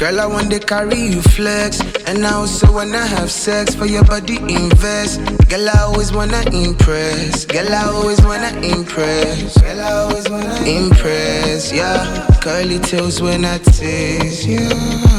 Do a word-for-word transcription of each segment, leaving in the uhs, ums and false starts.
Girl, I want to carry you flex. And I also wanna have sex for your body invest. Girl, I always wanna impress. Girl, I always wanna impress. Girl, I always wanna impress, yeah. Curly tails when I taste, yeah.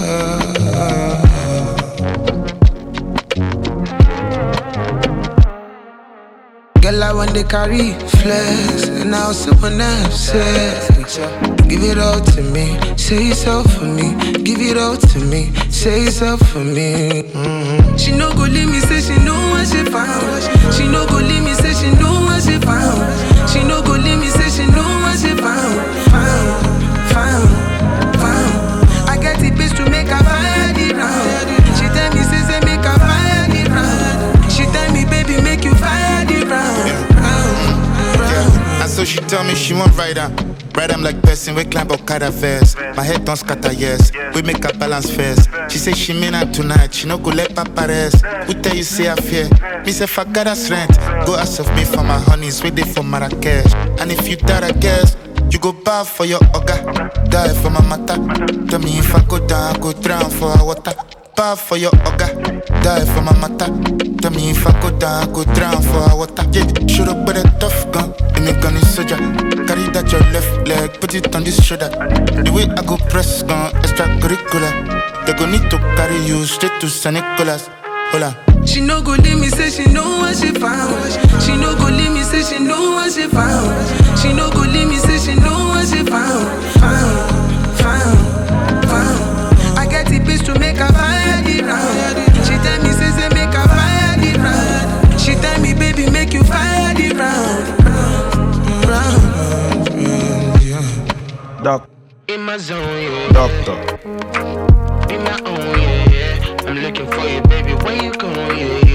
Girl, I want to carry flex. And I also wanna have sex. Give it all to me, say it's all for me. Give it all to me, say it's all for me. Mm-hmm. She no go leave me, say she know what she found. She no go leave me, say she know what she found. She no go leave me, say she know what she found. Found, found, found. I get the bitch to make her fire the round. She tell me, say, say make her fire the round. She tell me, baby, make you fire the round. Yeah, and so she tell me she want ride her. Ride I'm like person, we climb Okada first. My head don't scatter, yes. We make a balance first. She say she mean her tonight, she no go let papa rest. We tell you say I fear, me say fuck God a strength. Go ask of me for my honeys, wait there for Marrakesh. And if you die I guess, you go bow for your oga. Die for my mata. Tell me if I go down, I go drown for her water. Bow for your oga, die for my mata. Tell me if I go down, I go drown for her water. Yeah, shoot up with a tough gun, and a gun is soldier. Carry that your left leg, put it on this shoulder. The way I go press gun, extracurricular. They go need to carry you straight to Saint Nicholas. Hola. She no go leave me, say she know what she found. She no go leave me, say she know what she found. She no go leave me, say she know what she found. Found, found, found. I get the bitch to make her fire the round. She tell me, say, say make her fire the round. She tell me, baby, make you fire the round. Round, yeah. Doc. In my zone, yeah. Doctor. In my own, yeah, yeah. I'm looking for you, baby. Where you going, yeah,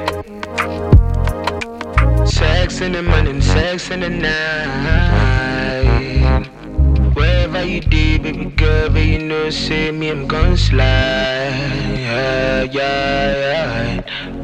yeah. Sex in the morning, sex in the night. Wherever you do, baby girl, but you know, say me, I'm gon' slide. Yeah, yeah, yeah.